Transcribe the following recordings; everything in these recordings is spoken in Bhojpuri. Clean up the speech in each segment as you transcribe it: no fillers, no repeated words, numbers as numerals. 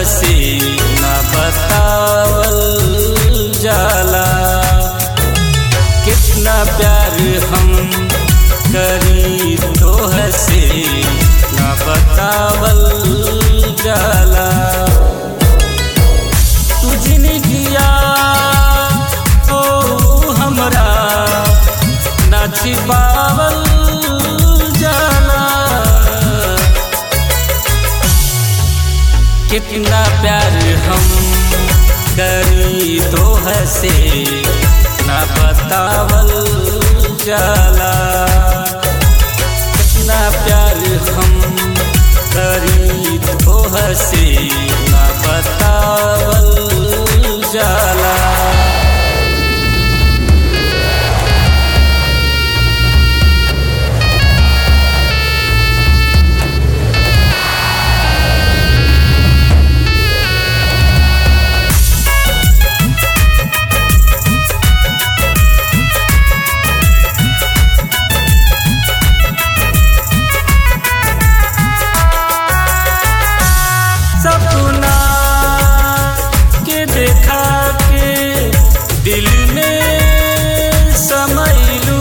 से ना बतावल जाला। कितना प्यार हम करी तोह से ना बतावल जाला। तू जिंदगिया ओ हमरा ना छिपावल जाला। कितना प्यार हम करी तोह से ना बतावल जाला। कितना प्यार हम करी तोह से ना बतावल जाला। सपना के देखा के दिल में समैलू।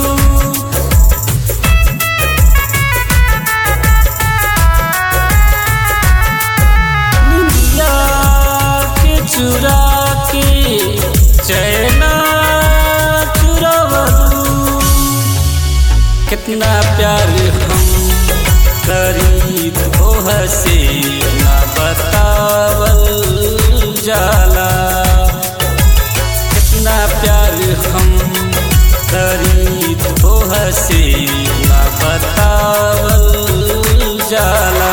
निंदिया के चुरा के चैना चुरावलू। कितना प्यार हम करी तोह से ना बतावल जाला। कितना प्यार हम करी तोह से ना बतावल जाला।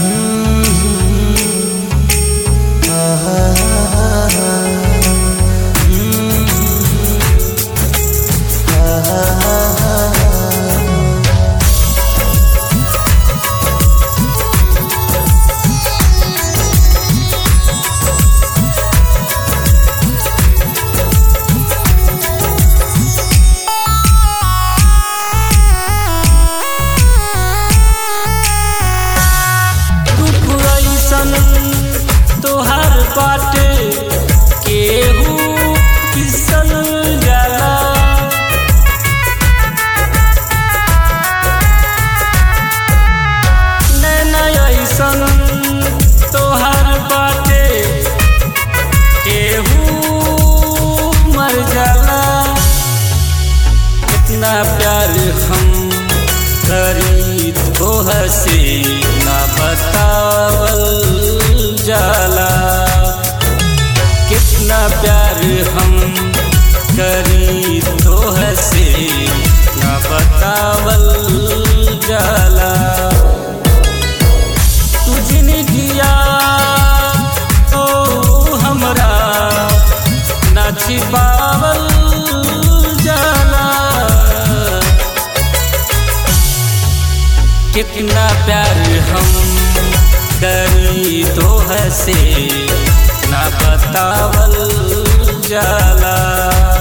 तोहर बाटे केहू फिसल जाला। नैना ऐसन तोहर बाटे केहू मर जाला। कितना प्यार हम करी तोह से ना बतावल जाला। कितना प्यार हम करी तोह से ना बतावल जाला। तू जिंदगिया ओ हमरा ना छिपावल जाला। कितना प्यार हम करी तोह से ना बतावल जाला।